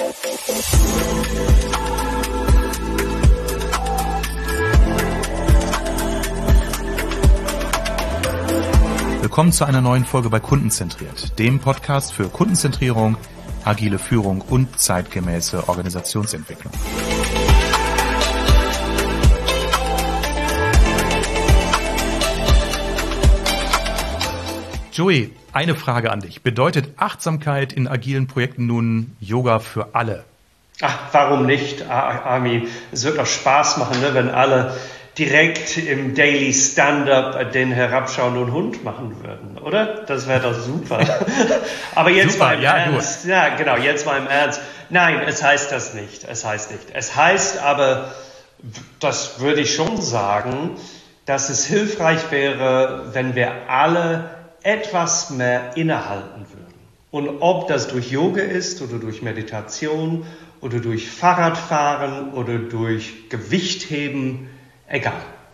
Willkommen zu einer neuen Folge bei Kundenzentriert, dem Podcast für Kundenzentrierung, agile Führung und zeitgemäße Organisationsentwicklung. Joey, eine Frage an dich. Bedeutet Achtsamkeit in agilen Projekten nun Yoga für alle? Ach, warum nicht, Armin? Es wird doch Spaß machen, ne, wenn alle direkt im Daily Stand-up den herabschauenden Hund machen würden, oder? Das wäre doch super. Aber jetzt super, mal im Ernst. Gut. Ja, genau, jetzt mal im Ernst. Nein, es heißt das nicht. Es heißt aber, das würde ich schon sagen, dass es hilfreich wäre, wenn wir alle etwas mehr innehalten würden. Und ob das durch Yoga ist oder durch Meditation oder durch Fahrradfahren oder durch Gewichtheben, egal.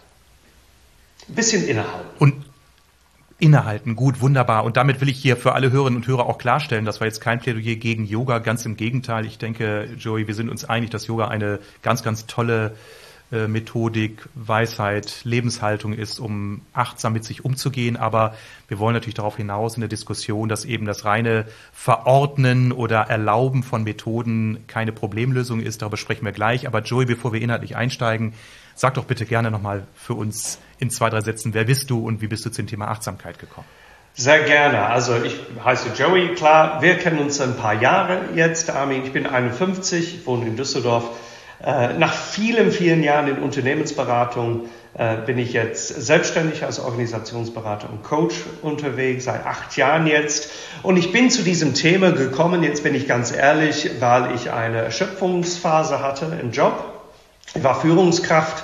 Ein bisschen innehalten. Und innehalten, gut, wunderbar. Und damit will ich hier für alle Hörerinnen und Hörer auch klarstellen, das war jetzt kein Plädoyer gegen Yoga, ganz im Gegenteil. Ich denke, Joey, wir sind uns einig, dass Yoga eine ganz, ganz tolle Methodik, Weisheit, Lebenshaltung ist, um achtsam mit sich umzugehen. Aber wir wollen natürlich darauf hinaus in der Diskussion, dass eben das reine Verordnen oder Erlauben von Methoden keine Problemlösung ist. Darüber sprechen wir gleich. Aber Joey, bevor wir inhaltlich einsteigen, sag doch bitte gerne nochmal für uns in 2, 3 Sätzen, wer bist du und wie bist du zum Thema Achtsamkeit gekommen? Sehr gerne. Also ich heiße Joey, klar, wir kennen uns ein paar Jahre jetzt, Armin. Ich bin 51, wohne in Düsseldorf. Nach vielen, vielen Jahren in Unternehmensberatung bin ich jetzt selbstständig als Organisationsberater und Coach unterwegs, seit 8 Jahren jetzt. Und ich bin zu diesem Thema gekommen, jetzt bin ich ganz ehrlich, weil ich eine Erschöpfungsphase hatte im Job. Ich war Führungskraft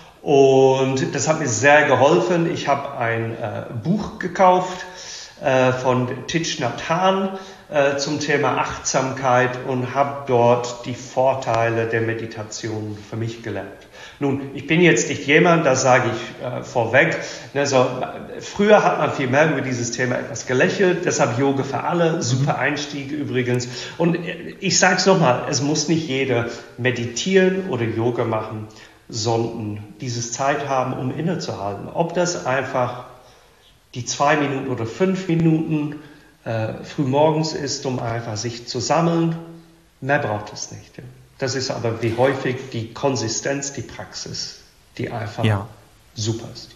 und das hat mir sehr geholfen. Ich habe ein Buch gekauft von Thich Nhat Hanh zum Thema Achtsamkeit und habe dort die Vorteile der Meditation für mich gelernt. Nun, ich bin jetzt nicht jemand, das sage ich vorweg, früher hat man viel mehr über dieses Thema etwas gelächelt, deshalb Yoga für alle, super Einstieg übrigens. Und ich sage es nochmal, es muss nicht jeder meditieren oder Yoga machen, sondern dieses Zeit haben, um innezuhalten. Ob das einfach die 2 Minuten oder 5 Minuten frühmorgens ist, um einfach sich zu sammeln, mehr braucht es nicht. Das ist aber wie häufig die Konsistenz, die Praxis, die einfach super ist.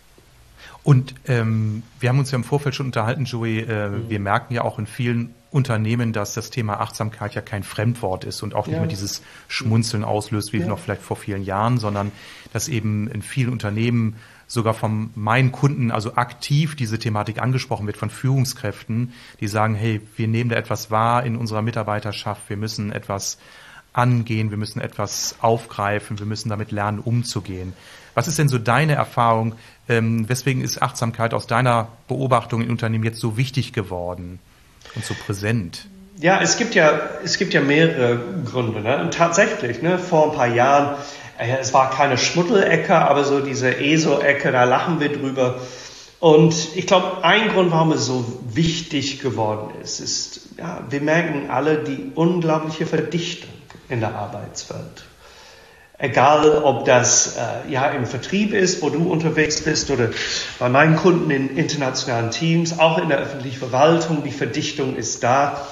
Und wir haben uns ja im Vorfeld schon unterhalten, Joey, wir merken ja auch in vielen Unternehmen, dass das Thema Achtsamkeit ja kein Fremdwort ist und auch nicht mehr dieses Schmunzeln auslöst, wie noch vielleicht vor vielen Jahren, sondern dass eben in vielen Unternehmen sogar von meinen Kunden, also aktiv diese Thematik angesprochen wird, von Führungskräften, die sagen, hey, wir nehmen da etwas wahr in unserer Mitarbeiterschaft, wir müssen etwas angehen, wir müssen etwas aufgreifen, wir müssen damit lernen, umzugehen. Was ist denn so deine Erfahrung? Weswegen ist Achtsamkeit aus deiner Beobachtung in Unternehmen jetzt so wichtig geworden und so präsent? Ja, es gibt ja mehrere Gründe. Ne? Und tatsächlich, vor ein paar Jahren, es war keine Schmuddelecke, aber so diese ESO-Ecke, da lachen wir drüber. Und ich glaube, ein Grund, warum es so wichtig geworden ist, wir merken alle die unglaubliche Verdichtung in der Arbeitswelt. Egal, ob das im Vertrieb ist, wo du unterwegs bist, oder bei meinen Kunden in internationalen Teams, auch in der öffentlichen Verwaltung, die Verdichtung ist da.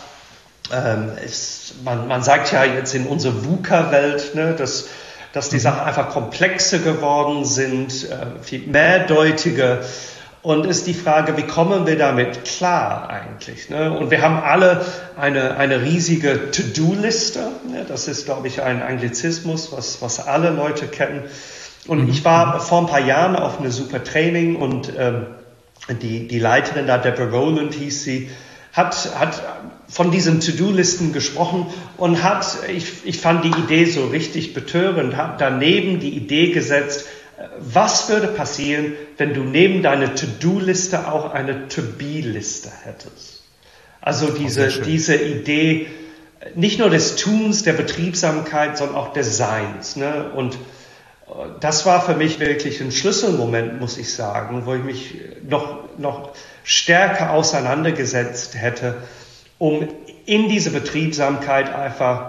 Man sagt ja jetzt in unserer VUCA-Welt, dass die Sachen einfach komplexer geworden sind, viel mehrdeutiger. Und ist die Frage, wie kommen wir damit klar eigentlich? Und wir haben alle eine riesige To-Do-Liste. Das ist, glaube ich, ein Anglizismus, was alle Leute kennen. Und ich war vor ein paar Jahren auf eine super Training und die Leiterin da, Deborah Rowland hieß sie, hat von diesen To-Do-Listen gesprochen und ich fand die Idee so richtig betörend, hat daneben die Idee gesetzt, was würde passieren, wenn du neben deiner To-Do-Liste auch eine To-Be-Liste hättest? Also diese Idee, nicht nur des Tuns, der Betriebsamkeit, sondern auch des Seins. Und das war für mich wirklich ein Schlüsselmoment, muss ich sagen, wo ich mich noch stärker auseinandergesetzt hätte, um in diese Betriebsamkeit einfach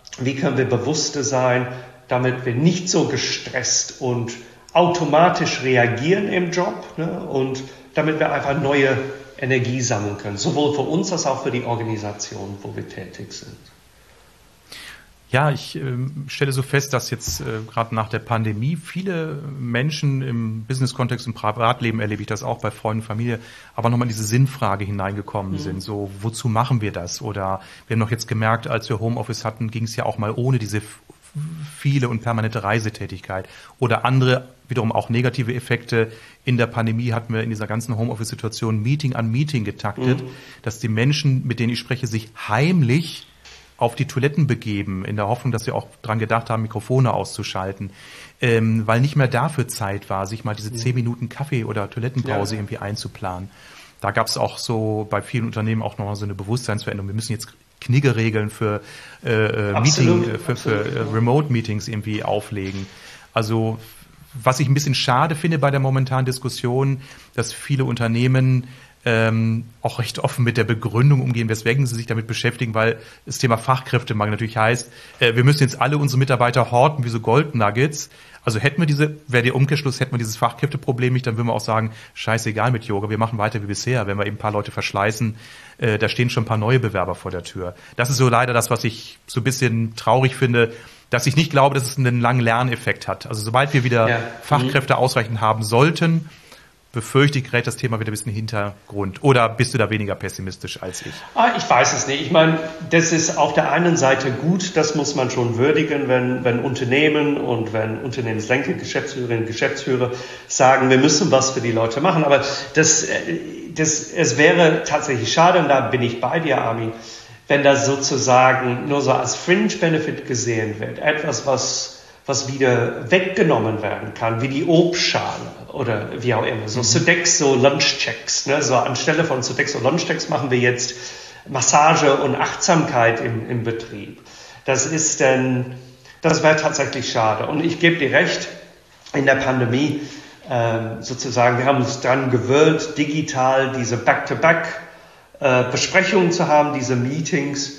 wie können wir bewusster sein, damit wir nicht so gestresst und automatisch reagieren im Job, ne? Und damit wir einfach neue Energie sammeln können, sowohl für uns als auch für die Organisation, wo wir tätig sind. Ja, ich stelle so fest, dass jetzt gerade nach der Pandemie viele Menschen im Business-Kontext, im Privatleben erlebe ich das auch bei Freunden, Familie, aber nochmal in diese Sinnfrage hineingekommen sind. So, wozu machen wir das? Oder wir haben noch jetzt gemerkt, als wir Homeoffice hatten, ging es ja auch mal ohne diese viele und permanente Reisetätigkeit. Oder andere, wiederum auch negative Effekte. In der Pandemie hatten wir in dieser ganzen Homeoffice-Situation Meeting an Meeting getaktet, dass die Menschen, mit denen ich spreche, sich heimlich auf die Toiletten begeben, in der Hoffnung, dass sie auch dran gedacht haben, Mikrofone auszuschalten, weil nicht mehr dafür Zeit war, sich mal diese 10 Minuten Kaffee- oder Toilettenpause irgendwie einzuplanen. Da gab es auch so bei vielen Unternehmen auch nochmal so eine Bewusstseinsveränderung. Wir müssen jetzt Kniggeregeln für Remote-Meetings irgendwie auflegen. Also was ich ein bisschen schade finde bei der momentanen Diskussion, dass viele Unternehmen auch recht offen mit der Begründung umgehen, weswegen sie sich damit beschäftigen, weil das Thema Fachkräftemangel natürlich heißt, wir müssen jetzt alle unsere Mitarbeiter horten wie so Goldnuggets. Also wäre der Umkehrschluss, hätten wir dieses Fachkräfteproblem nicht, dann würden wir auch sagen, scheißegal mit Yoga, wir machen weiter wie bisher. Wenn wir eben ein paar Leute verschleißen, da stehen schon ein paar neue Bewerber vor der Tür. Das ist so leider das, was ich so ein bisschen traurig finde, dass ich nicht glaube, dass es einen langen Lerneffekt hat. Also sobald wir wieder Fachkräfte ausreichend haben sollten, befürchte ich, gerät das Thema wieder ein bisschen in den Hintergrund. Oder bist du da weniger pessimistisch als ich? Ich weiß es nicht. Ich meine, das ist auf der einen Seite gut, das muss man schon würdigen, wenn Unternehmen und wenn Unternehmenslenker, Geschäftsführerinnen, Geschäftsführer sagen, wir müssen was für die Leute machen. Aber es wäre tatsächlich schade, und da bin ich bei dir, Armin, wenn das sozusagen nur so als Fringe-Benefit gesehen wird. Etwas, was wieder weggenommen werden kann, wie die Obstschale oder wie auch immer. So Sodexo Lunchchecks, ne? So anstelle von Sodexo Lunchchecks machen wir jetzt Massage und Achtsamkeit im Betrieb. Das wäre tatsächlich schade. Und ich gebe dir recht, in der Pandemie sozusagen, wir haben uns dran gewöhnt, digital diese Back-to-Back Besprechungen zu haben, diese Meetings,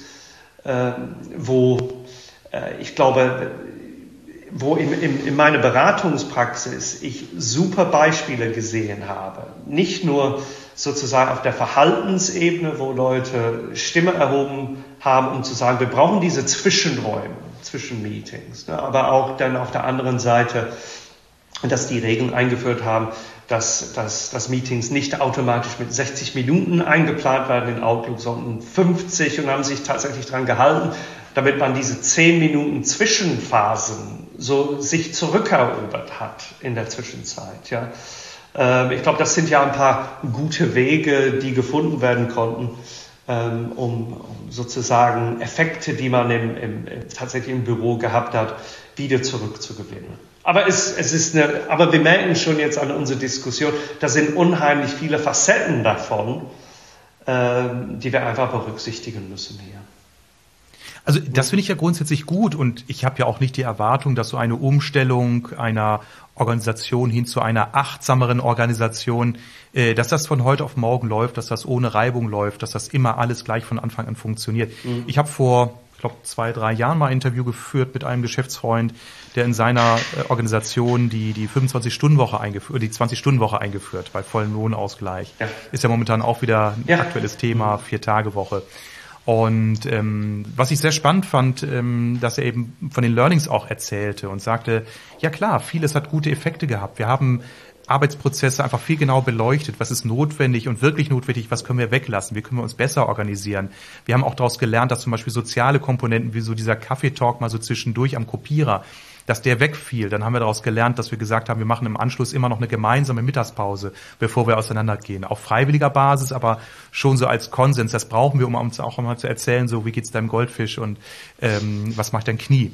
wo ich glaube, wo in meiner Beratungspraxis ich super Beispiele gesehen habe. Nicht nur sozusagen auf der Verhaltensebene, wo Leute Stimme erhoben haben, um zu sagen, wir brauchen diese Zwischenräume zwischen Meetings, ne? Aber auch dann auf der anderen Seite, dass die Regeln eingeführt haben, dass Meetings nicht automatisch mit 60 Minuten eingeplant werden in Outlook, sondern 50, und haben sich tatsächlich daran gehalten, damit man diese 10 Minuten Zwischenphasen so sich zurückerobert hat in der Zwischenzeit. Ja. Ich glaube, das sind ja ein paar gute Wege, die gefunden werden konnten, um sozusagen Effekte, die man tatsächlich im Büro gehabt hat, wieder zurückzugewinnen. Aber aber wir merken schon jetzt an unserer Diskussion, da sind unheimlich viele Facetten davon, die wir einfach berücksichtigen müssen hier. Also das finde ich ja grundsätzlich gut, und ich habe ja auch nicht die Erwartung, dass so eine Umstellung einer Organisation hin zu einer achtsameren Organisation, dass das von heute auf morgen läuft, dass das ohne Reibung läuft, dass das immer alles gleich von Anfang an funktioniert. Ich habe vor, ich glaube, 2-3 Jahren mal ein Interview geführt mit einem Geschäftsfreund, der in seiner Organisation die 25-Stunden-Woche eingeführt, die 20-Stunden-Woche eingeführt bei vollem Lohnausgleich. Ja. Ist ja momentan auch wieder ein aktuelles Thema, 4-Tage-Woche. Und was ich sehr spannend fand, dass er eben von den Learnings auch erzählte und sagte, ja klar, vieles hat gute Effekte gehabt. Wir haben Arbeitsprozesse einfach viel genau beleuchtet, was ist notwendig und wirklich notwendig, was können wir weglassen, wie können wir uns besser organisieren. Wir haben auch daraus gelernt, dass zum Beispiel soziale Komponenten wie so dieser Kaffeetalk mal so zwischendurch am Kopierer, dass der wegfiel. Dann haben wir daraus gelernt, dass wir gesagt haben, wir machen im Anschluss immer noch eine gemeinsame Mittagspause, bevor wir auseinandergehen. Auf freiwilliger Basis, aber schon so als Konsens. Das brauchen wir, um uns auch mal zu erzählen, so wie geht's deinem Goldfisch und was macht dein Knie.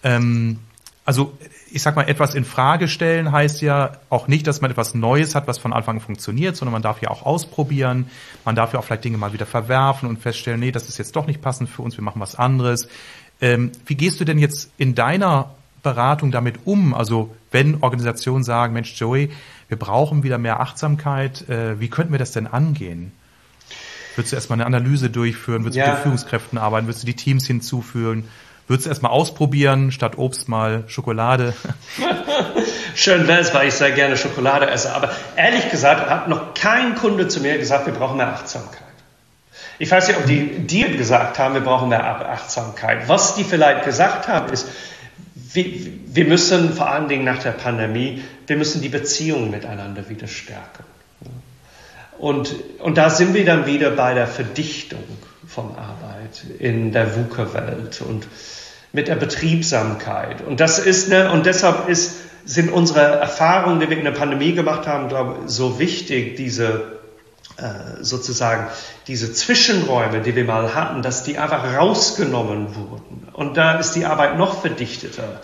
Also ich sag mal, etwas in Frage stellen heißt ja auch nicht, dass man etwas Neues hat, was von Anfang an funktioniert, sondern man darf ja auch ausprobieren. Man darf ja auch vielleicht Dinge mal wieder verwerfen und feststellen, nee, das ist jetzt doch nicht passend für uns, wir machen was anderes. Wie gehst du denn jetzt in deiner Beratung damit um? Also wenn Organisationen sagen, Mensch Joey, wir brauchen wieder mehr Achtsamkeit, wie könnten wir das denn angehen? Würdest du erstmal eine Analyse durchführen? Würdest du mit den Führungskräften arbeiten? Würdest du die Teams hinzufügen? Würdest du erstmal ausprobieren, statt Obst mal Schokolade? Schön wäre es, weil ich sehr gerne Schokolade esse. Aber ehrlich gesagt hat noch kein Kunde zu mir gesagt, wir brauchen mehr Achtsamkeit. Ich weiß nicht, ob die dir gesagt haben, wir brauchen mehr Achtsamkeit. Was die vielleicht gesagt haben, ist, wir müssen vor allen Dingen nach der Pandemie, wir müssen die Beziehungen miteinander wieder stärken. Und da sind wir dann wieder bei der Verdichtung von Arbeit in der VUCA-Welt und mit der Betriebsamkeit. Und das ist, und deshalb sind unsere Erfahrungen, die wir in der Pandemie gemacht haben, glaube ich, so wichtig, diese Zwischenräume, die wir mal hatten, dass die einfach rausgenommen wurden. Und da ist die Arbeit noch verdichteter.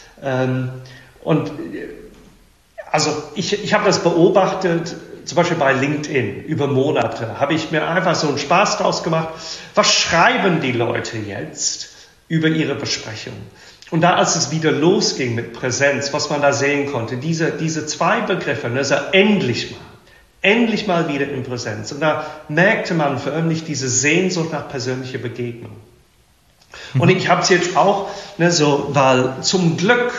Ich habe das beobachtet, zum Beispiel bei LinkedIn, über Monate, habe ich mir einfach so einen Spaß draus gemacht. Was schreiben die Leute jetzt über ihre Besprechung? Und da, als es wieder losging mit Präsenz, was man da sehen konnte, diese zwei Begriffe, also endlich mal wieder in Präsenz. Und da merkte man förmlich diese Sehnsucht nach persönlicher Begegnung. Und ich habe es jetzt auch, weil zum Glück,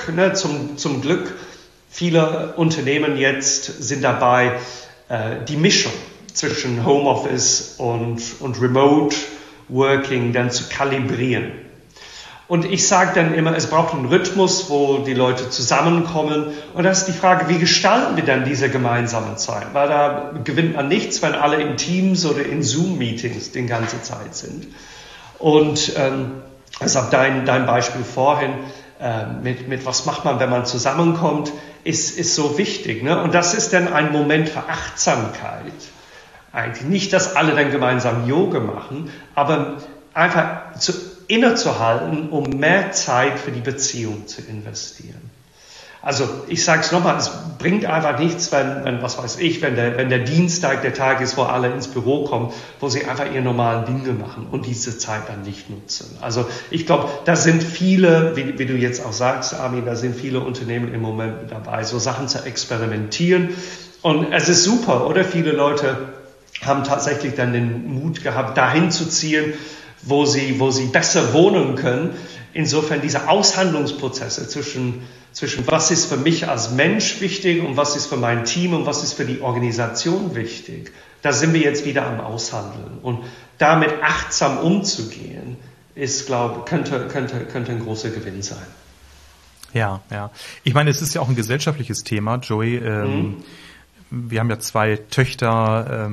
viele Unternehmen jetzt sind dabei, die Mischung zwischen Homeoffice und Remote Working dann zu kalibrieren. Und ich sage dann immer, es braucht einen Rhythmus, wo die Leute zusammenkommen. Und das ist die Frage, wie gestalten wir dann diese gemeinsame Zeit? Weil da gewinnt man nichts, wenn alle in Teams oder in Zoom-Meetings die ganze Zeit sind. Und deshalb dein Beispiel vorhin mit was macht man, wenn man zusammenkommt, ist so wichtig. Ne? Und das ist dann ein Moment für Achtsamkeit. Eigentlich nicht, dass alle dann gemeinsam Yoga machen, aber einfach innezuhalten, um mehr Zeit für die Beziehung zu investieren. Also ich sage es nochmal, es bringt einfach nichts, wenn der Dienstag der Tag ist, wo alle ins Büro kommen, wo sie einfach ihre normalen Dinge machen und diese Zeit dann nicht nutzen. Also ich glaube, da sind viele, wie du jetzt auch sagst, Armin, da sind viele Unternehmen im Moment dabei, so Sachen zu experimentieren. Und es ist super, oder? Viele Leute haben tatsächlich dann den Mut gehabt, dahin zu ziehen, wo sie besser wohnen können. Insofern diese Aushandlungsprozesse zwischen was ist für mich als Mensch wichtig und was ist für mein Team und was ist für die Organisation wichtig. Da sind wir jetzt wieder am Aushandeln. Und damit achtsam umzugehen, könnte ein großer Gewinn sein. Ja. Ich meine, es ist ja auch ein gesellschaftliches Thema, Joey. Wir haben ja 2 Töchter,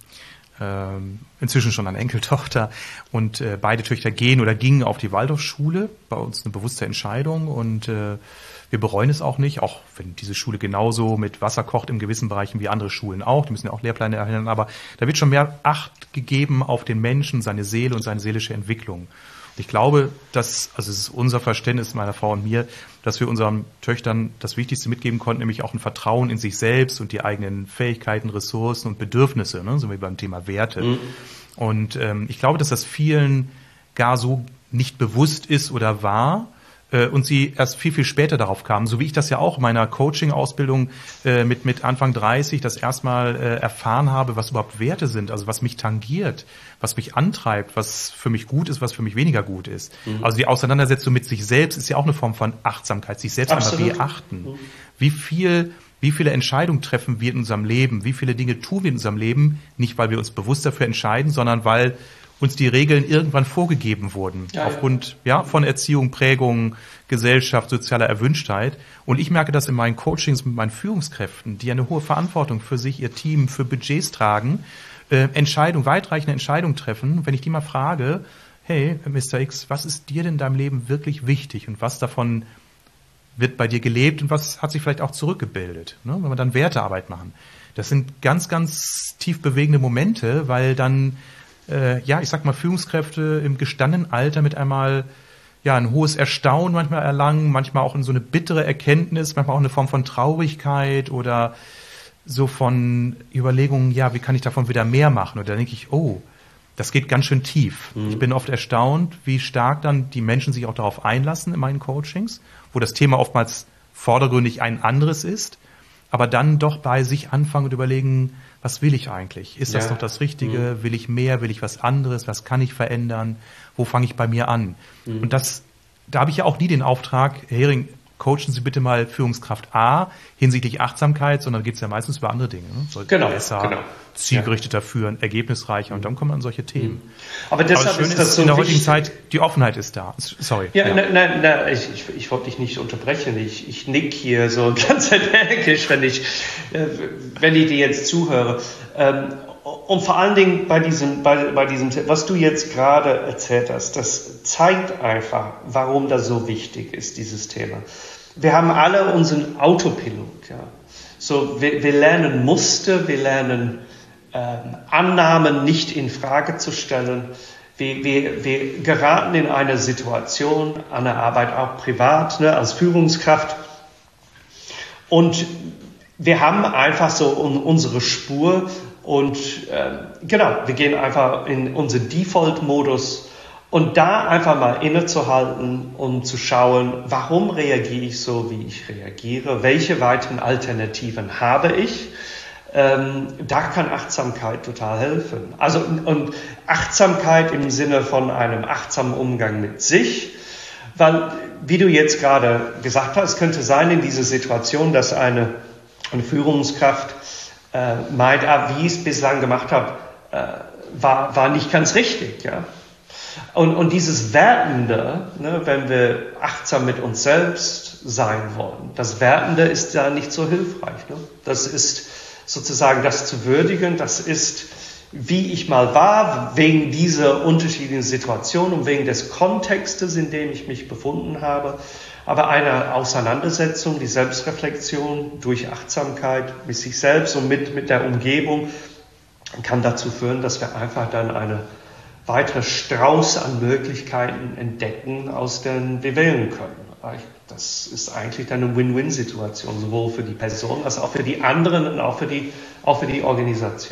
inzwischen schon eine Enkeltochter, und beide Töchter gehen oder gingen auf die Waldorfschule. Bei uns eine bewusste Entscheidung, und wir bereuen es auch nicht, auch wenn diese Schule genauso mit Wasser kocht in gewissen Bereichen wie andere Schulen auch. Die müssen ja auch Lehrpläne erhalten, aber da wird schon mehr Acht gegeben auf den Menschen, seine Seele und seine seelische Entwicklung. Und ich glaube, es ist unser Verständnis, meiner Frau und mir, dass wir unseren Töchtern das Wichtigste mitgeben konnten, nämlich auch ein Vertrauen in sich selbst und die eigenen Fähigkeiten, Ressourcen und Bedürfnisse, so wie beim Thema Werte. Und ich glaube, dass das vielen gar so nicht bewusst ist oder war, und sie erst viel, viel später darauf kamen, so wie ich das ja auch in meiner Coaching-Ausbildung mit Anfang 30 das erstmal erfahren habe, was überhaupt Werte sind, also was mich tangiert, was mich antreibt, was für mich gut ist, was für mich weniger gut ist. Also die Auseinandersetzung mit sich selbst ist ja auch eine Form von Achtsamkeit, sich selbst einmal beachten. Wie viele Entscheidungen treffen wir in unserem Leben, wie viele Dinge tun wir in unserem Leben, nicht weil wir uns bewusst dafür entscheiden, sondern weil uns die Regeln irgendwann vorgegeben wurden, aufgrund von Erziehung, Prägung, Gesellschaft, sozialer Erwünschtheit. Und ich merke das in meinen Coachings mit meinen Führungskräften, die eine hohe Verantwortung für sich, ihr Team, für Budgets tragen, weitreichende Entscheidungen treffen. Wenn ich die mal frage, hey, Mr. X, was ist dir denn in deinem Leben wirklich wichtig und was davon wird bei dir gelebt und was hat sich vielleicht auch zurückgebildet, ne? Wenn wir dann Wertearbeit machen. Das sind ganz, ganz tief bewegende Momente, weil dann Führungskräfte im gestandenen Alter mit einmal ein hohes Erstaunen manchmal erlangen, manchmal auch in so eine bittere Erkenntnis, manchmal auch eine Form von Traurigkeit oder so von Überlegungen, wie kann ich davon wieder mehr machen? Und da denke ich, das geht ganz schön tief. Ich bin oft erstaunt, wie stark dann die Menschen sich auch darauf einlassen in meinen Coachings, wo das Thema oftmals vordergründig ein anderes ist, aber dann doch bei sich anfangen und überlegen, was will ich eigentlich? Ist das doch das Richtige? Will ich mehr? Will ich was anderes? Was kann ich verändern? Wo fange ich bei mir an? Und das da habe ich ja auch nie den Auftrag, Herr Hering, coachen Sie bitte mal Führungskraft A hinsichtlich Achtsamkeit, sondern geht es ja meistens über andere Dinge. Ne? Besser, zielgerichteter führen, ergebnisreicher und dann kommen wir an solche Themen. Aber deshalb schön ist so in der heutigen Zeit, die Offenheit ist da. Sorry. Ich wollte dich nicht unterbrechen. Ich nick hier so ganz energisch, wenn ich dir jetzt zuhöre. Und vor allen Dingen bei diesem, was du jetzt gerade erzählt hast, das zeigt einfach, warum das so wichtig ist, dieses Thema. Wir haben alle unseren Autopilot, ja. So, wir lernen Muster, wir lernen Annahmen nicht in Frage zu stellen. Wir geraten in eine Situation, an der Arbeit auch privat, ne, als Führungskraft. Und wir haben einfach so unsere Spur und wir gehen einfach in unseren Default-Modus und da einfach mal innezuhalten und zu schauen, warum reagiere ich so, wie ich reagiere, welche weiteren Alternativen habe ich. Da kann Achtsamkeit total helfen. Also und Achtsamkeit im Sinne von einem achtsamen Umgang mit sich, weil, wie du jetzt gerade gesagt hast, könnte sein in dieser Situation, dass eine Führungskraft meint, wie ich es bislang gemacht habe, war nicht ganz richtig. Ja? Und dieses Wertende, ne, wenn wir achtsam mit uns selbst sein wollen, das Wertende ist da nicht so hilfreich. Ne? Das ist sozusagen das zu würdigen, das ist, wie ich mal war, wegen dieser unterschiedlichen Situation und wegen des Kontextes, in dem ich mich befunden habe. Aber eine Auseinandersetzung, die Selbstreflexion durch Achtsamkeit mit sich selbst und mit der Umgebung kann dazu führen, dass wir einfach dann eine weitere Strauß an Möglichkeiten entdecken, aus denen wir wählen können. Das ist eigentlich dann eine Win-Win-Situation, sowohl für die Person als auch für die anderen und auch für die Organisation.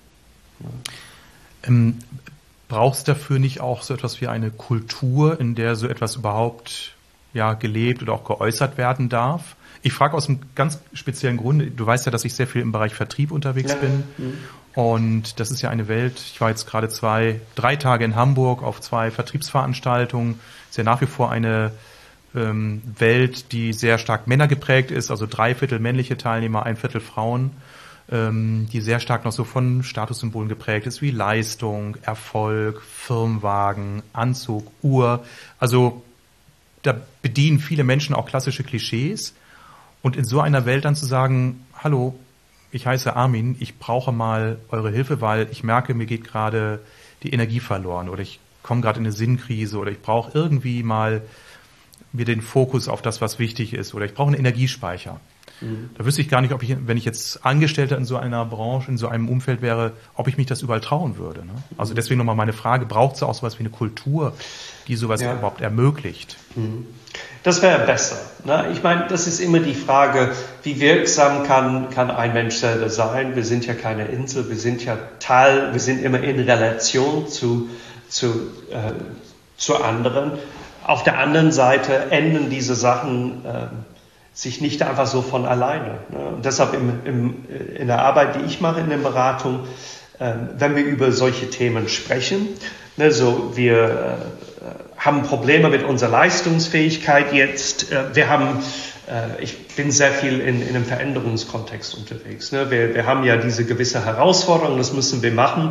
Braucht es dafür nicht auch so etwas wie eine Kultur, in der so etwas überhaupt gelebt oder auch geäußert werden darf? Ich frage aus einem ganz speziellen Grund. Du weißt ja, dass ich sehr viel im Bereich Vertrieb unterwegs bin. Und das ist ja eine Welt. Ich war jetzt gerade 3 Tage in Hamburg auf 2 Vertriebsveranstaltungen. Ist ja nach wie vor eine Welt, die sehr stark männergeprägt ist, also 3/4 männliche Teilnehmer, 1/4 Frauen, die sehr stark noch so von Statussymbolen geprägt ist, wie Leistung, Erfolg, Firmenwagen, Anzug, Uhr. Also da bedienen viele Menschen auch klassische Klischees. Und in so einer Welt dann zu sagen, hallo, ich heiße Armin, ich brauche mal eure Hilfe, weil ich merke, mir geht gerade die Energie verloren oder ich komme gerade in eine Sinnkrise oder ich brauche irgendwie mal mir den Fokus auf das, was wichtig ist oder ich brauche einen Energiespeicher. Da wüsste ich gar nicht, wenn ich jetzt Angestellter in so einer Branche, in so einem Umfeld wäre, ob ich mich das überall trauen würde. Ne? Also deswegen nochmal meine Frage, braucht es auch sowas wie eine Kultur, die sowas überhaupt ermöglicht? Das wäre besser. Ne? Ich meine, das ist immer die Frage, wie wirksam kann ein Mensch selber sein? Wir sind ja keine Insel, wir sind ja wir sind immer in Relation zu anderen. Auf der anderen Seite enden diese Sachen sich nicht einfach so von alleine. Ne? Und deshalb in der Arbeit, die ich mache in der Beratung, wenn wir über solche Themen sprechen, ne, so wir haben Probleme mit unserer Leistungsfähigkeit jetzt. Ich bin sehr viel in einem Veränderungskontext unterwegs. Ne? Wir haben ja diese gewisse Herausforderung, das müssen wir machen.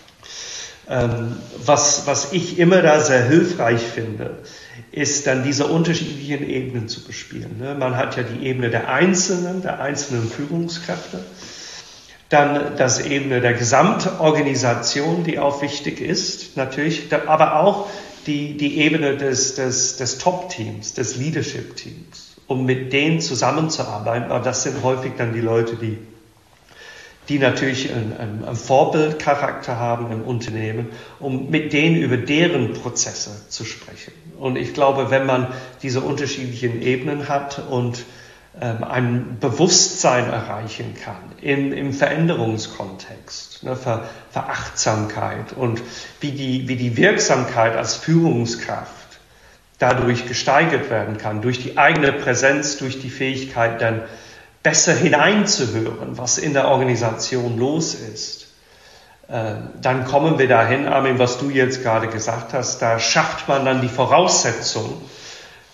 Was ich immer da sehr hilfreich finde, ist dann diese unterschiedlichen Ebenen zu bespielen. Ne? Man hat ja die Ebene der einzelnen Führungskräfte, dann das Ebene der Gesamtorganisation, die auch wichtig ist, natürlich, aber auch die Ebene des Top-Teams, des Leadership-Teams, um mit denen zusammenzuarbeiten. Aber das sind häufig dann die Leute, die natürlich einen Vorbildcharakter haben im Unternehmen, um mit denen über deren Prozesse zu sprechen. Und ich glaube, wenn man diese unterschiedlichen Ebenen hat und ein Bewusstsein erreichen kann im Veränderungskontext, ne, für Achtsamkeit und wie die Wirksamkeit als Führungskraft dadurch gesteigert werden kann, durch die eigene Präsenz, durch die Fähigkeit dann besser hineinzuhören, was in der Organisation los ist, dann kommen wir dahin, Armin, was du jetzt gerade gesagt hast, da schafft man dann die Voraussetzung,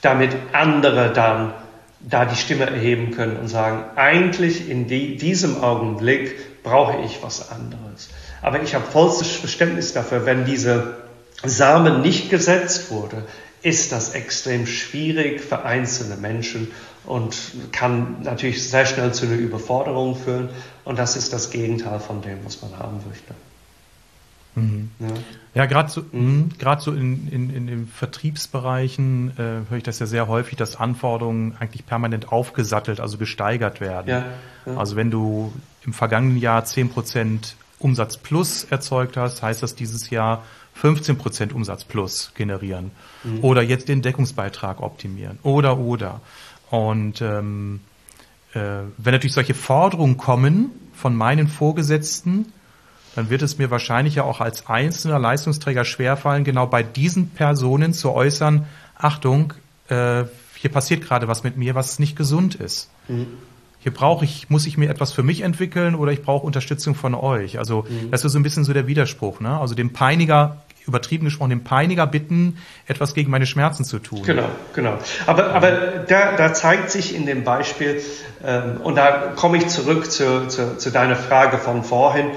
damit andere dann da die Stimme erheben können und sagen, eigentlich in diesem Augenblick brauche ich was anderes. Aber ich habe vollstes Verständnis dafür, wenn diese Samen nicht gesetzt wurde, ist das extrem schwierig für einzelne Menschen und kann natürlich sehr schnell zu einer Überforderung führen. Und das ist das Gegenteil von dem, was man haben möchte. Mhm. Ja, gerade so in den Vertriebsbereichen höre ich das ja sehr häufig, dass Anforderungen eigentlich permanent aufgesattelt, also gesteigert werden. Ja, ja. Also wenn du im vergangenen Jahr 10% Umsatz plus erzeugt hast, heißt das dieses Jahr 15% Umsatz plus generieren. Mhm. Oder jetzt den Deckungsbeitrag optimieren. Oder. Und wenn natürlich solche Forderungen kommen von meinen Vorgesetzten, dann wird es mir wahrscheinlich ja auch als einzelner Leistungsträger schwerfallen, genau bei diesen Personen zu äußern, Achtung, hier passiert gerade was mit mir, was nicht gesund ist. Mhm. Hier muss ich mir etwas für mich entwickeln oder ich brauche Unterstützung von euch. Also das ist so ein bisschen so der Widerspruch, ne? Also dem Peiniger, übertrieben gesprochen, dem Peiniger bitten, etwas gegen meine Schmerzen zu tun. Genau. Aber da zeigt sich in dem Beispiel, und da komme ich zurück zu deiner Frage von vorhin,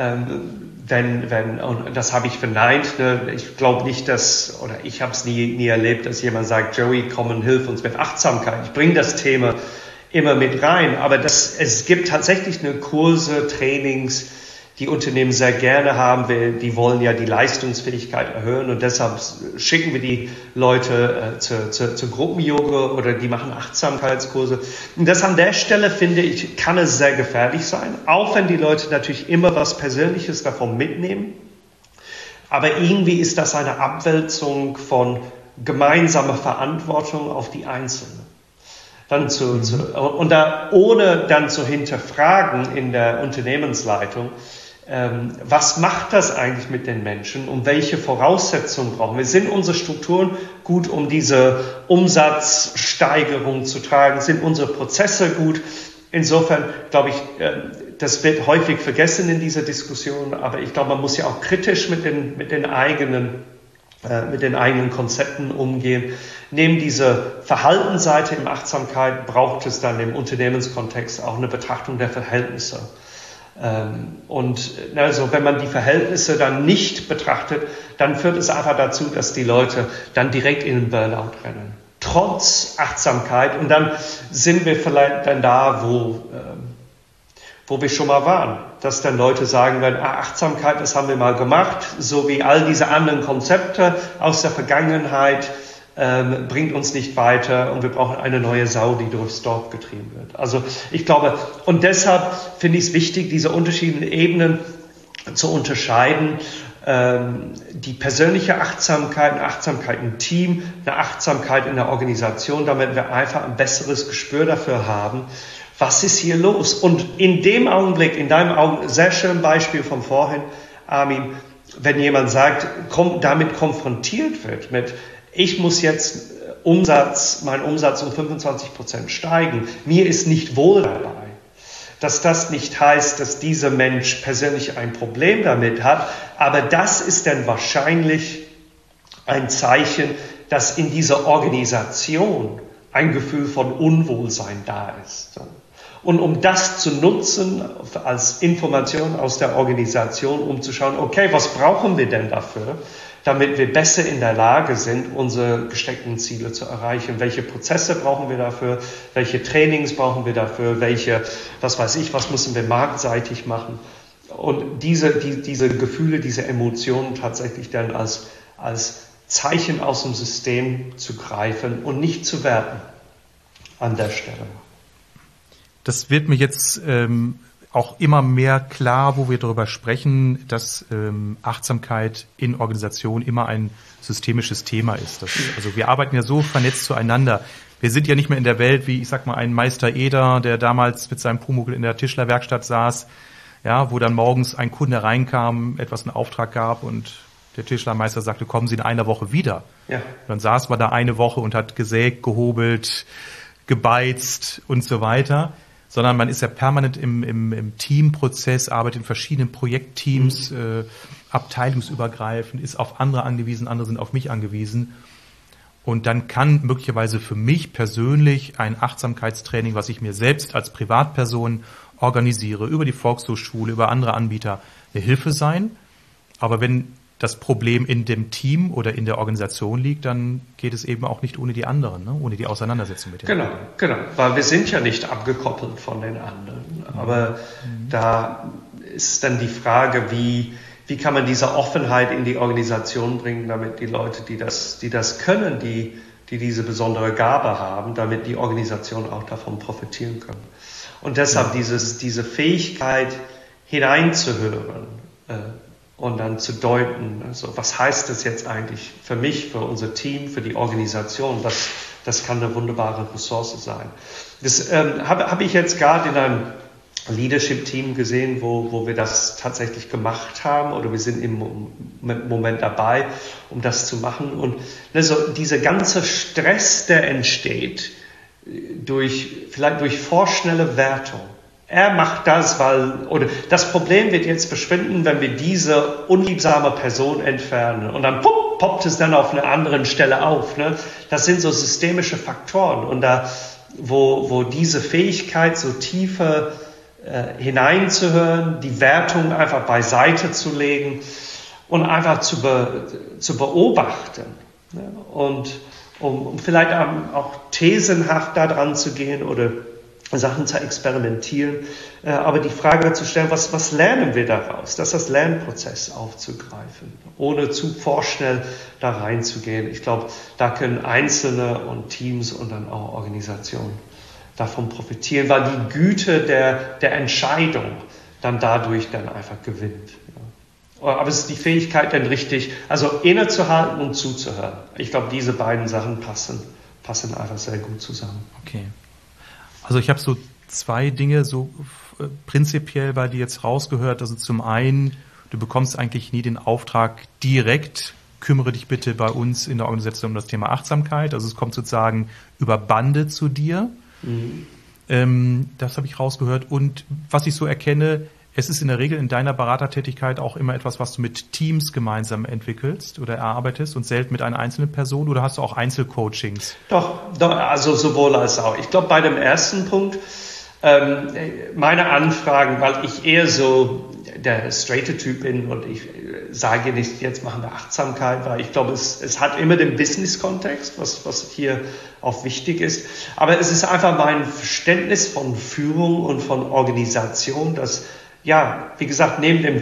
und das habe ich verneint, ne? Ich glaube nicht, oder ich habe es nie erlebt, dass jemand sagt, Joey, komm und hilf uns mit Achtsamkeit. Ich bringe das Thema immer mit rein, aber es gibt tatsächlich Kurse, Trainings, die Unternehmen sehr gerne haben. Die wollen ja die Leistungsfähigkeit erhöhen und deshalb schicken wir die Leute zu Gruppen-Yoga oder die machen Achtsamkeitskurse. Und das an der Stelle, finde ich, kann es sehr gefährlich sein, auch wenn die Leute natürlich immer was Persönliches davon mitnehmen. Aber irgendwie ist das eine Abwälzung von gemeinsamer Verantwortung auf die Einzelnen. Und da, ohne dann zu hinterfragen in der Unternehmensleitung, was macht das eigentlich mit den Menschen und welche Voraussetzungen brauchen wir? Sind unsere Strukturen gut, um diese Umsatzsteigerung zu tragen? Sind unsere Prozesse gut? Insofern glaube ich, das wird häufig vergessen in dieser Diskussion, aber ich glaube, man muss ja auch kritisch mit den eigenen Konzepten umgehen. Neben dieser Verhaltensseite im Achtsamkeit braucht es dann im Unternehmenskontext auch eine Betrachtung der Verhältnisse. Und also wenn man die Verhältnisse dann nicht betrachtet, dann führt es einfach dazu, dass die Leute dann direkt in den Burnout rennen. Trotz Achtsamkeit. Und dann sind wir vielleicht dann da, wo wir schon mal waren. Dass dann Leute sagen werden, Achtsamkeit, das haben wir mal gemacht, so wie all diese anderen Konzepte aus der Vergangenheit, bringt uns nicht weiter und wir brauchen eine neue Sau, die durchs Dorf getrieben wird. Also ich glaube, und deshalb finde ich es wichtig, diese unterschiedlichen Ebenen zu unterscheiden. Die persönliche Achtsamkeit, eine Achtsamkeit im Team, eine Achtsamkeit in der Organisation, damit wir einfach ein besseres Gespür dafür haben, was ist hier los? Und in dem Augenblick, in deinem sehr schönen Beispiel von vorhin, Armin, wenn jemand sagt, damit konfrontiert wird mit, ich muss jetzt mein Umsatz um 25% steigen, mir ist nicht wohl dabei, dass das nicht heißt, dass dieser Mensch persönlich ein Problem damit hat, aber das ist dann wahrscheinlich ein Zeichen, dass in dieser Organisation ein Gefühl von Unwohlsein da ist. Und um das zu nutzen als Information aus der Organisation, um zu schauen, okay, was brauchen wir denn dafür, damit wir besser in der Lage sind, unsere gesteckten Ziele zu erreichen. Welche Prozesse brauchen wir dafür? Welche Trainings brauchen wir dafür? Was müssen wir marktseitig machen? Und diese Gefühle, diese Emotionen tatsächlich dann als Zeichen aus dem System zu greifen und nicht zu werten an der Stelle. Das wird mir jetzt auch immer mehr klar, wo wir darüber sprechen, dass Achtsamkeit in Organisationen immer ein systemisches Thema ist. Also wir arbeiten ja so vernetzt zueinander. Wir sind ja nicht mehr in der Welt, wie ich sag mal, ein Meister Eder, der damals mit seinem Pumuckl in der Tischlerwerkstatt saß, ja, wo dann morgens ein Kunde reinkam, etwas in Auftrag gab und der Tischlermeister sagte, kommen Sie in einer Woche wieder. Ja. Dann saß man da eine Woche und hat gesägt, gehobelt, gebeizt und so weiter. Sondern man ist ja permanent im Teamprozess, arbeitet in verschiedenen Projektteams, abteilungsübergreifend, ist auf andere angewiesen, andere sind auf mich angewiesen. Und dann kann möglicherweise für mich persönlich ein Achtsamkeitstraining, was ich mir selbst als Privatperson organisiere, über die Volkshochschule, über andere Anbieter, eine Hilfe sein. Aber wenn das Problem in dem Team oder in der Organisation liegt, dann geht es eben auch nicht ohne die anderen, ne? Ohne die Auseinandersetzung mit den anderen. Genau, weil wir sind ja nicht abgekoppelt von den anderen. Aber da ist dann die Frage, wie kann man diese Offenheit in die Organisation bringen, damit die Leute, die das können, die diese besondere Gabe haben, damit die Organisation auch davon profitieren können. Und deshalb diese Fähigkeit hineinzuhören, und dann zu deuten, also was heißt das jetzt eigentlich für mich, für unser Team, für die Organisation, das kann eine wunderbare Ressource sein. Das hab ich jetzt gerade in einem Leadership-Team gesehen, wo wir das tatsächlich gemacht haben, oder wir sind im Moment dabei, um das zu machen. Und also dieser ganze Stress, der entsteht, vielleicht durch vorschnelle Wertung. Er macht das, oder das Problem wird jetzt verschwinden, wenn wir diese unliebsame Person entfernen. Und dann poppt es dann auf einer anderen Stelle auf. Ne? Das sind so systemische Faktoren. Und da, wo diese Fähigkeit, so tiefer hineinzuhören, die Wertung einfach beiseite zu legen und einfach zu beobachten. Ne? Und um vielleicht auch thesenhaft da dran zu gehen oder Sachen zu experimentieren, aber die Frage zu stellen, was lernen wir daraus? Das ist das Lernprozess aufzugreifen, ohne zu vorschnell da reinzugehen. Ich glaube, da können Einzelne und Teams und dann auch Organisationen davon profitieren, weil die Güte der Entscheidung dann dadurch dann einfach gewinnt. Ja. Aber es ist die Fähigkeit dann richtig, also innezuhalten und zuzuhören. Ich glaube, diese beiden Sachen passen einfach sehr gut zusammen. Okay. Also ich habe so zwei Dinge so prinzipiell bei dir jetzt rausgehört. Also zum einen, du bekommst eigentlich nie den Auftrag direkt, kümmere dich bitte bei uns in der Organisation um das Thema Achtsamkeit. Also es kommt sozusagen über Bande zu dir. Mhm. Das habe ich rausgehört. Und was ich so erkenne, es ist in der Regel in deiner Beratertätigkeit auch immer etwas, was du mit Teams gemeinsam entwickelst oder erarbeitest und selten mit einer einzelnen Person, oder hast du auch Einzelcoachings? Doch, also sowohl als auch. Ich glaube, bei dem ersten Punkt, meine Anfragen, weil ich eher so der straighte Typ bin und ich sage nicht, jetzt machen wir Achtsamkeit, weil ich glaube, es hat immer den Business-Kontext, was hier auch wichtig ist. Aber es ist einfach mein Verständnis von Führung und von Organisation, dass, ja, wie gesagt, neben dem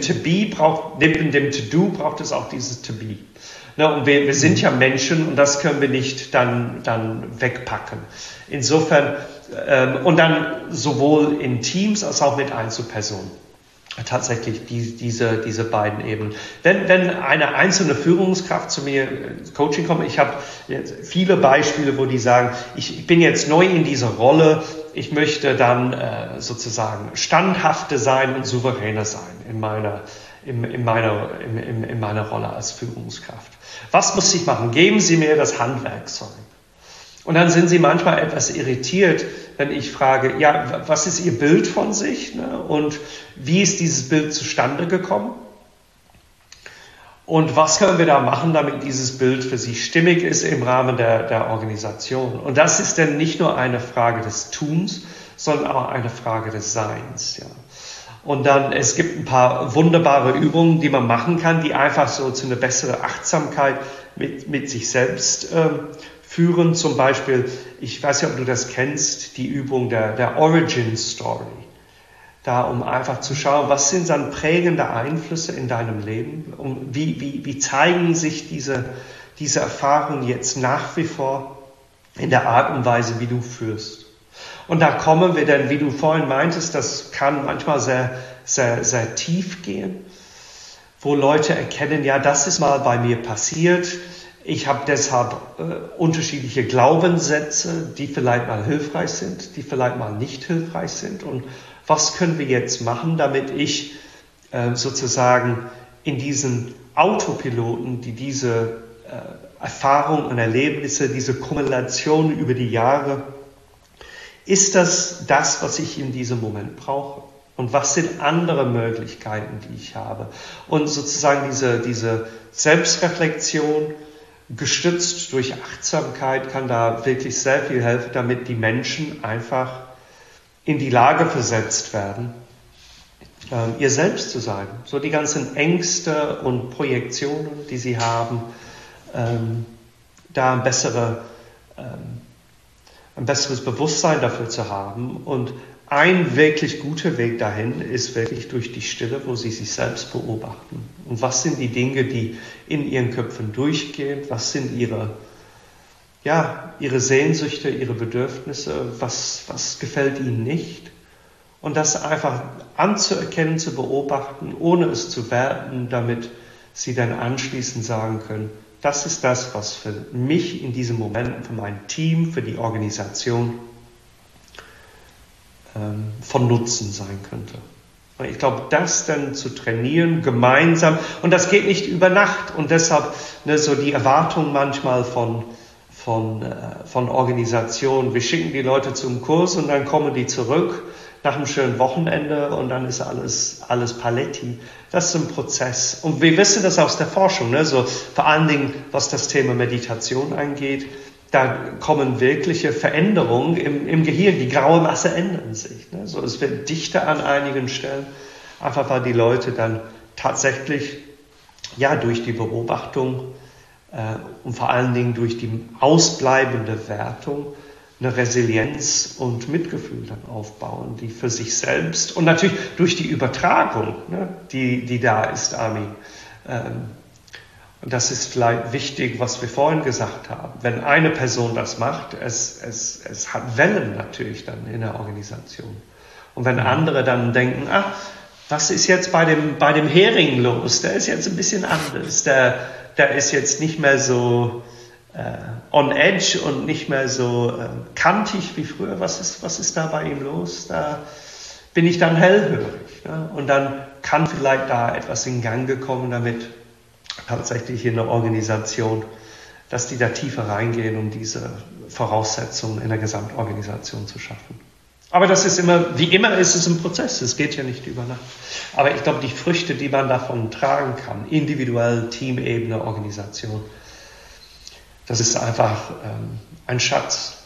To-Do braucht es auch dieses To-Be. Ne, und wir sind ja Menschen und das können wir nicht dann wegpacken. Insofern, und dann sowohl in Teams als auch mit Einzelpersonen. Tatsächlich diese beiden Ebenen. Wenn eine einzelne Führungskraft zu mir ins Coaching kommt, ich habe viele Beispiele, wo die sagen, ich bin jetzt neu in dieser Rolle, ich möchte dann sozusagen standhafter sein und souveräner sein in meiner Rolle als Führungskraft. Was muss ich machen? Geben Sie mir das Handwerkszeug. Und dann sind sie manchmal etwas irritiert, wenn ich frage, ja, was ist Ihr Bild von sich? Ne? Und wie ist dieses Bild zustande gekommen? Und was können wir da machen, damit dieses Bild für Sie stimmig ist im Rahmen der Organisation? Und das ist dann nicht nur eine Frage des Tuns, sondern auch eine Frage des Seins. Ja. Und dann, es gibt ein paar wunderbare Übungen, die man machen kann, die einfach so zu einer besseren Achtsamkeit mit sich selbst führen. Zum Beispiel, ich weiß nicht, ob du das kennst, die Übung der Origin Story. Da, um einfach zu schauen, was sind dann prägende Einflüsse in deinem Leben? Und wie zeigen sich diese Erfahrungen jetzt nach wie vor in der Art und Weise, wie du führst? Und da kommen wir dann, wie du vorhin meintest, das kann manchmal sehr, sehr, sehr tief gehen, wo Leute erkennen, ja, das ist mal bei mir passiert. Ich habe deshalb unterschiedliche Glaubenssätze, die vielleicht mal hilfreich sind, die vielleicht mal nicht hilfreich sind. Und was können wir jetzt machen, damit ich sozusagen in diesen Autopiloten, die diese Erfahrungen und Erlebnisse, diese Kumulation über die Jahre, ist das, was ich in diesem Moment brauche? Und was sind andere Möglichkeiten, die ich habe? Und sozusagen diese Selbstreflexion gestützt durch Achtsamkeit kann da wirklich sehr viel helfen, damit die Menschen einfach in die Lage versetzt werden, ihr selbst zu sein. So die ganzen Ängste und Projektionen, die sie haben, da ein besseres Bewusstsein dafür zu haben. Und ein wirklich guter Weg dahin ist wirklich durch die Stille, wo sie sich selbst beobachten. Und was sind die Dinge, die in ihren Köpfen durchgehen? Was sind ihre Sehnsüchte, ihre Bedürfnisse? Was gefällt ihnen nicht? Und das einfach anzuerkennen, zu beobachten, ohne es zu werten, damit sie dann anschließend sagen können, das ist das, was für mich in diesem Moment, für mein Team, für die Organisation von Nutzen sein könnte. Ich glaube, das dann zu trainieren, gemeinsam, und das geht nicht über Nacht, und deshalb so die Erwartung manchmal von Organisationen, wir schicken die Leute zum Kurs und dann kommen die zurück nach einem schönen Wochenende und dann ist alles Paletti. Das ist ein Prozess. Und wir wissen das aus der Forschung, so vor allen Dingen, was das Thema Meditation angeht, da kommen wirkliche Veränderungen im Gehirn. Die graue Masse ändert sich. So, es wird dichter an einigen Stellen, einfach weil die Leute dann tatsächlich durch die Beobachtung und vor allen Dingen durch die ausbleibende Wertung eine Resilienz und Mitgefühl dann aufbauen, die für sich selbst und natürlich durch die Übertragung, die da ist, Armin. Und das ist vielleicht wichtig, was wir vorhin gesagt haben. Wenn eine Person das macht, es hat Wellen natürlich dann in der Organisation. Und wenn andere dann denken, was ist jetzt bei dem Hering los? Der ist jetzt ein bisschen anders. Der ist jetzt nicht mehr so on edge und nicht mehr so kantig wie früher. Was ist da bei ihm los? Da bin ich dann hellhörig. Und dann kann vielleicht da etwas in Gang gekommen, damit tatsächlich in der Organisation, dass die da tiefer reingehen, um diese Voraussetzungen in der Gesamtorganisation zu schaffen. Aber das ist wie immer ist es ein Prozess, es geht ja nicht über Nacht. Aber ich glaube, die Früchte, die man davon tragen kann, individuell, Teamebene, Organisation, das ist einfach ein Schatz.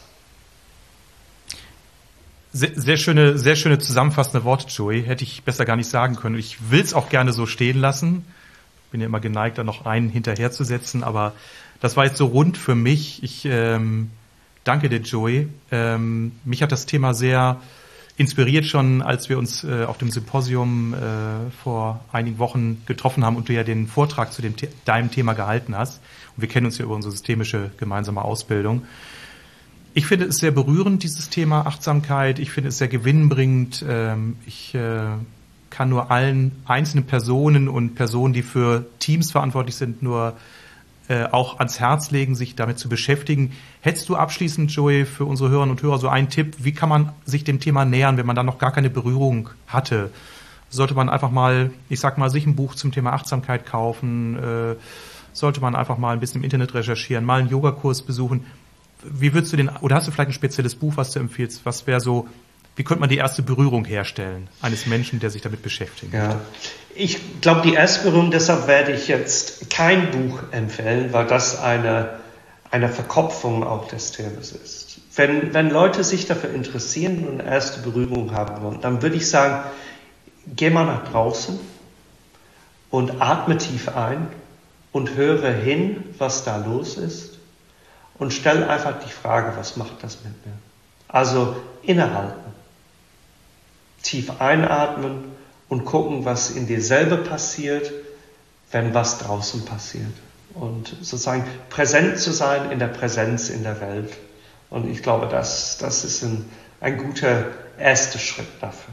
Sehr schöne zusammenfassende Worte, Joey. Hätte ich besser gar nicht sagen können. Ich will es auch gerne so stehen lassen. Bin ja immer geneigt, da noch einen hinterherzusetzen, aber das war jetzt so rund für mich. Ich danke dir, Joey. Mich hat das Thema sehr inspiriert schon, als wir uns auf dem Symposium vor einigen Wochen getroffen haben und du ja den Vortrag zu deinem Thema gehalten hast. Und wir kennen uns ja über unsere systemische gemeinsame Ausbildung. Ich finde es sehr berührend, dieses Thema Achtsamkeit. Ich finde es sehr gewinnbringend. Ich kann nur allen einzelnen Personen und Personen, die für Teams verantwortlich sind, nur auch ans Herz legen, sich damit zu beschäftigen. Hättest du abschließend, Joey, für unsere Hörerinnen und Hörer so einen Tipp, wie kann man sich dem Thema nähern, wenn man da noch gar keine Berührung hatte? Sollte man einfach mal, sich ein Buch zum Thema Achtsamkeit kaufen? Sollte man einfach mal ein bisschen im Internet recherchieren, mal einen Yogakurs besuchen? Wie würdest du oder hast du vielleicht ein spezielles Buch, was du empfiehlst? Was wäre so, wie könnte man die erste Berührung herstellen eines Menschen, der sich damit beschäftigt? Ja. Ich glaube, die erste Berührung, deshalb werde ich jetzt kein Buch empfehlen, weil das eine Verkopfung auch des Themas ist. Wenn Leute sich dafür interessieren und eine erste Berührung haben wollen, dann würde ich sagen, geh mal nach draußen und atme tief ein und höre hin, was da los ist und stell einfach die Frage, was macht das mit mir? Also innehalten, tief einatmen und gucken, was in dir selber passiert, wenn was draußen passiert. Und sozusagen präsent zu sein in der Präsenz in der Welt. Und ich glaube, das ist ein guter erster Schritt dafür.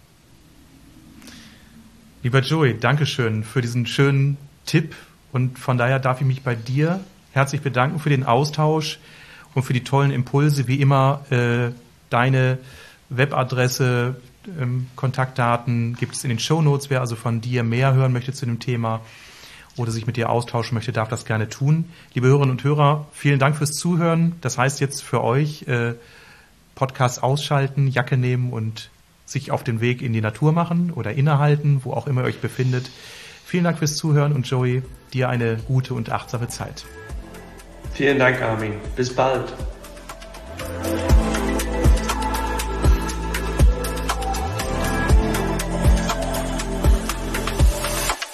Lieber Joey, Dankeschön für diesen schönen Tipp. Und von daher darf ich mich bei dir herzlich bedanken für den Austausch und für die tollen Impulse. Wie immer, deine Webadresse, Kontaktdaten gibt es in den Shownotes. Wer also von dir mehr hören möchte zu dem Thema oder sich mit dir austauschen möchte, darf das gerne tun. Liebe Hörerinnen und Hörer, vielen Dank fürs Zuhören. Das heißt jetzt für euch, Podcast ausschalten, Jacke nehmen und sich auf den Weg in die Natur machen oder innehalten, wo auch immer ihr euch befindet. Vielen Dank fürs Zuhören und Joey, dir eine gute und achtsame Zeit. Vielen Dank, Armin. Bis bald.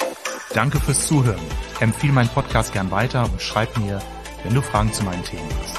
Danke fürs Zuhören. Empfehle meinen Podcast gern weiter und schreib mir, wenn du Fragen zu meinen Themen hast.